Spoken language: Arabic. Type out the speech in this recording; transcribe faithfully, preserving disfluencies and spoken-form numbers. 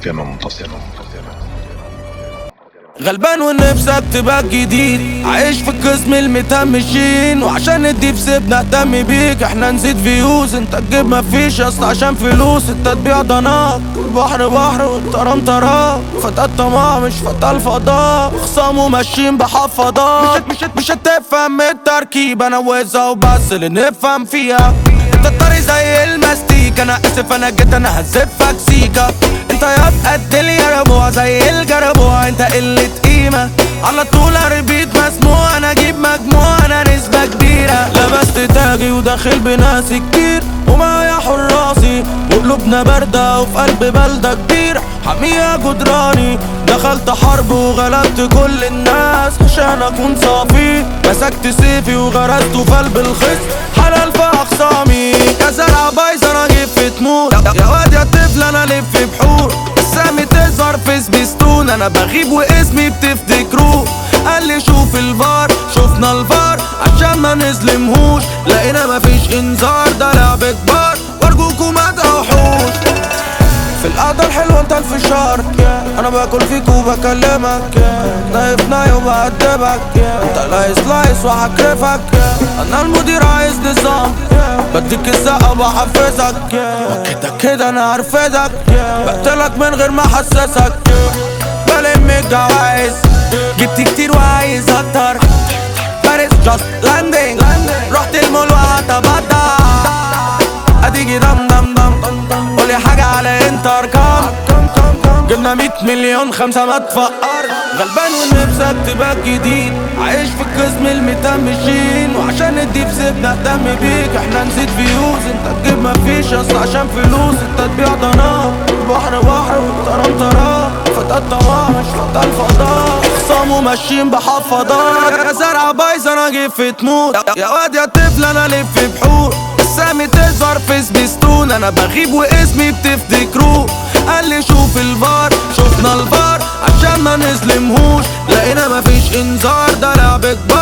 كما منتصر. غلبان ونفسك تبقى جديد، عايش في القسم المتمشين، وعشان ندي في سيب نهتم بيك. احنا نزيد فيوز انت تجيب مفيش، اصل عشان فلوس التتبيع ضناك. البحر بحر والترام تراب، فتاة طماع مش فتاة الفضاء. خصامه ماشيين بحفاضات، مش مش هتفهم التركيب. انا وزة وبس اللي نفهم فيها. انت الطري زي المستيك، انا اسف انا جيت انا هزفك سيكا. انت يا بقد اليربوع زي الجربوع، انت قلة قيمة على طول ربيت مسموع. انا اجيب مجموعة انا نسبة كبيرة، لبست تاجي وداخل بناس كتير، ومعايا حراسي وقلوبنا باردة وفي قلب بلدة كبيرة حامية جدراني. دخلت حرب وغلبت كل الناس عشان اكون صافي. مسكت سيفي وغرزته في قلب الخصم، حلال في اخصامي. يا زرعة بايظة انا جيب تموت، يا واد يا طفل انا لف بحور. السامي تظهر في سبيستون، انا بغيب واسمي بتفتكروه. قال لي شوف الفار، شوفنا الفار عشان ما نظلمهوش. لقينا مفيش انذار، ده لعب كبار وارجوكوا ما تروحوش. في القعدة الحلوة انت الفشار، انا باكل فيك وبكلمك. نايف ناي وبأدبك، انت لايس لايس وهكرفك. انا المدير عايز نظام، بديك الزقة وبحفزك. كده كده انا هرفدك، بقتلك من غير ما احسسك. بلم الجوايز جبت كتير وعايز اكتر. باريس جاست لاندنج، رحت المول وهتبدع. اديجي دم دم دم، قولي حاجة على انتر كام. جبنا مية مليون خمسة ما تفقر. غلبان ونفسك تبقى جديد، عايش في القسم المتمشين، وعشان ندي في سيب نهتم بيك. احنا نزيد فيوز انت تجيب مفيش، اصل عشان فلوس التتبيع ضناك. البحر بحر والترام تراب، فتاة طماع مش فتاة الفضاء. خصامه ماشيين بحفاضات، يا زرعة بايظة انا جيب في تموت. يا واد يا طفل انا لف بحور. السامي تظهر في سبيستون، انا بغيب واسمي بتفتكروه. قال لي شوف الفار، شوفنا الفار عشان ما نظلمهوش. لقينا مفيش انذار، ده لعب كبار